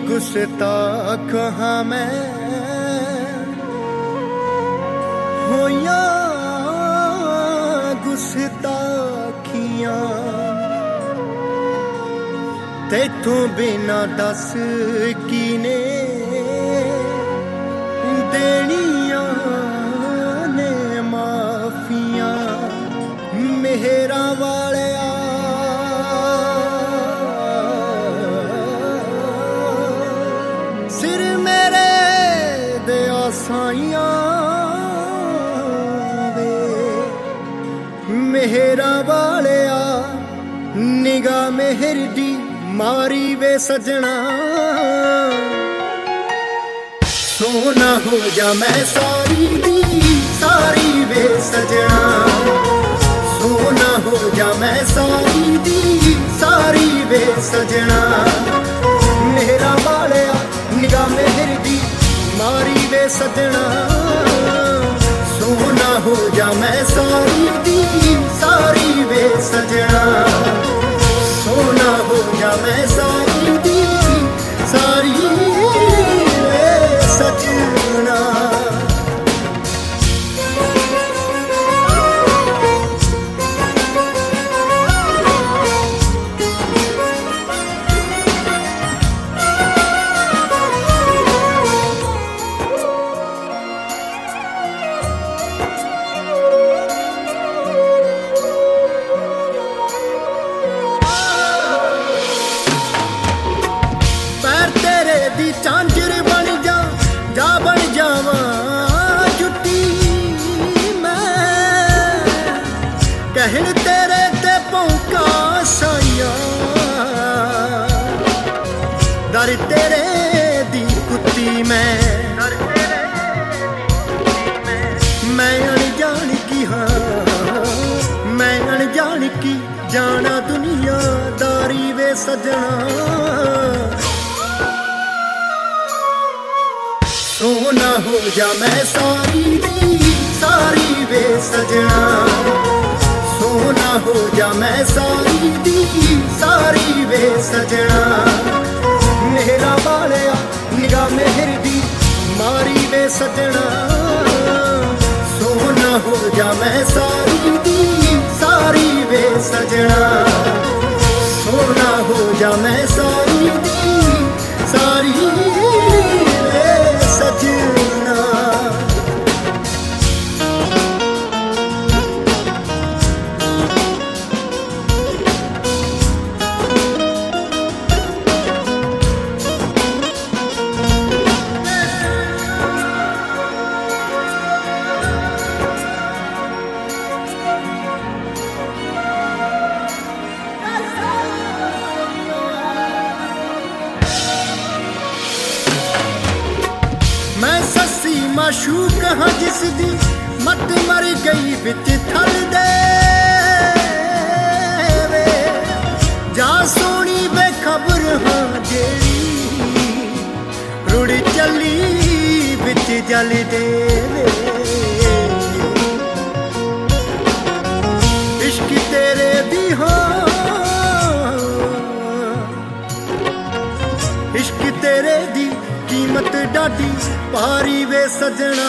गुस्ताख हाँ मैं होया गुस्ताखियां तैथों बिना दस कीने देनिया ने माफियां मेहरा वाले सिर मेरे दे आसाइयां वे मेहरा वाले निगाह मेहर दी मारी वे सजना सोना हो जा मैं सारी दी सारी वे सजना सोना हो जा मैं सारी दी सारी वे सजना मेरा वालिया निगाह मेहर दी मारी वे सजना सोना हो जा मैं सारी दी सारी वे सजना सोना हो जा मैं सारी दी सारी वे सजना चांजर बन जा बन जावा जुटी मैं कहन तेरे ते पौका साइया दर तेरे दी कुत्ती मैं अनजान की हाँ मैं अनजान की जाना दुनियादारी वे सजना सोना हो जा मैं सारी दी सारी वे सजना सोना हो जा मैं सारी दी सारी वे सजना मेरा वालिया निगाह मेहर दी मारी वे सजना सोना हो जा मैं सारी दी सारी वे सजना सोना हो जा मैं सारी दी सारी सजना मैं सस्सी माशूक हाँ जिस दी मत मर गई बिच थल दे वे जा सोनी बेखबर हाँ जेड़ी रुड़ चली बिच जल दे वे इश्क तेरे दी हाँ इश्क तेरे दी कीमत डाडी पारी वे सजना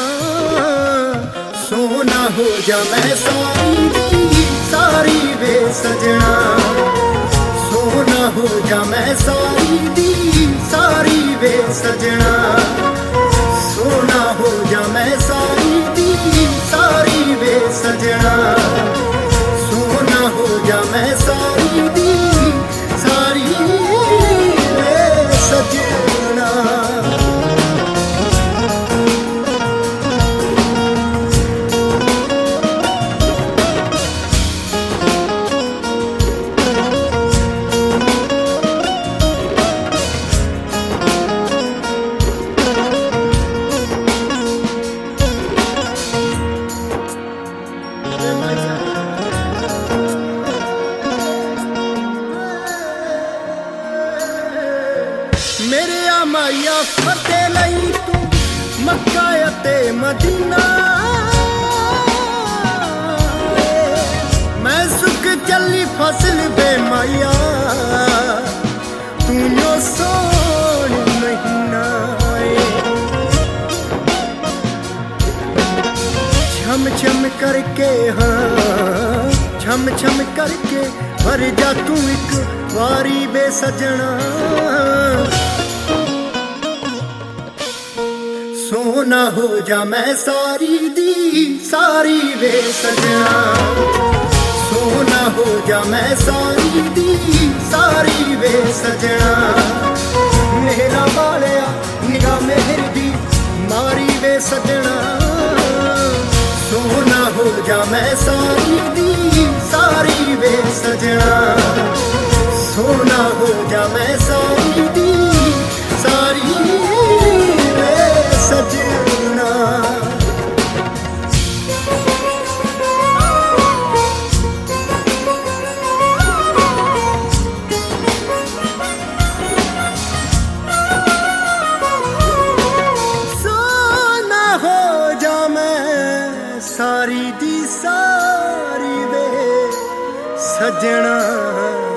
सोना हो जा मैं सारी दी सारी वे सजना सोना हो जा मैं सारी दी सारी वे सजना सोना हो जा मैं सारी दी सारी वे सजना सोना हो जा मैं सारी दी सारी वे सजना मेरे माया फतेह लई तू मक्का ते मदीना मैं सुख चली फसल बे माया तू यो सोन नहीं करके हाँ छम छम करके भर जा तू एक वारी वे सजना सोना हो जा मैं सारी दी सारी वे सजना सोना हो जा मैं सारी दी सारी वे सजना मेरा वालिया निगाह मेहर दी मारी वे सजना सोना हो जा मैं सारी दी सारी वे सजना सोना हो जा मैं सारी दी सारी वे सजना सारी दी सारी वे सजना